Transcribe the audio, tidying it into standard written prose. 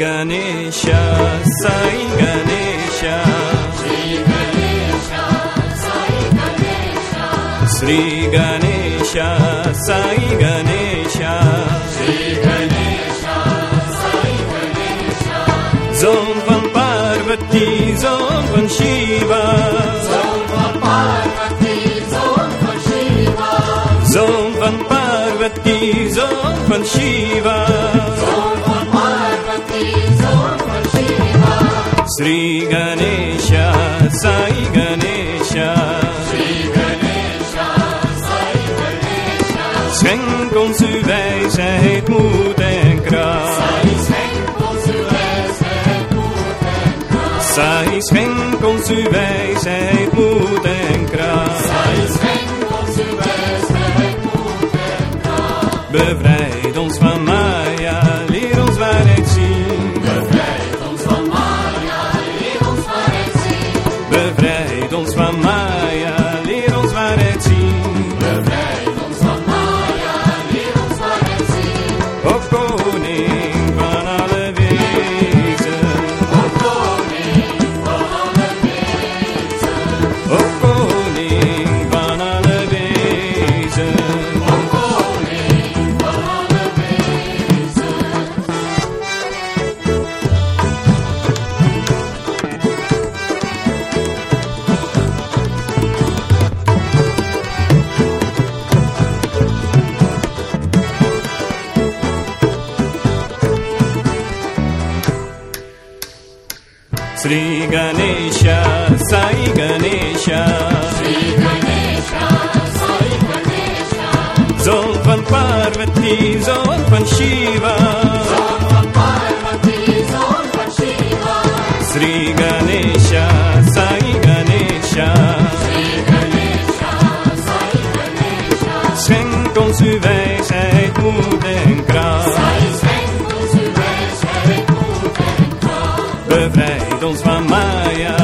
Ganesha, Sai Ganesha, Sri Ganesha, Sai Ganesha, Zoon van Parvati, zoon van Shiva, zoon van Parvati, zoon van Shiva, zoon van Parvati, zoon van Shiva, zoon van Parvati, zoon van Shiva. Sri Ganesha, Sai Ganesha, Sri Ganesha, Sai Ganesha. Schenk ons uw wijsheid, moed en kracht. Zij schenk ons uw wijsheid, moed en kracht. Zij schenk ons uw wijsheid, moed en kracht. Bevrijd ons van Maya, leer ons waarheid zien. Bevrijd ons van Maya, leer ons waarheid zien. Bevrijd ons van Maya, leer ons waarheid zien. Bevrijd ons van Maya, leer ons waarheid zien. O koning van alle wezen. O koning van alle wezen. O koning van alle wezen. O koning van alle wezen. Sri Ganesha, Sai Ganesha, Sri Ganesha, Sai Ganesha. Zoon van Parvati, zoon van Shiva, zoon van Parvati, zoon van Shiva. Sri Ganesha, Sai Ganesha, Sri Ganesha, Sai Ganesha. Schenk ons uw wijsheid, moed en kracht. Zij schenk ons uw wijsheid, moed en kracht. Bevrijd ons van Maya,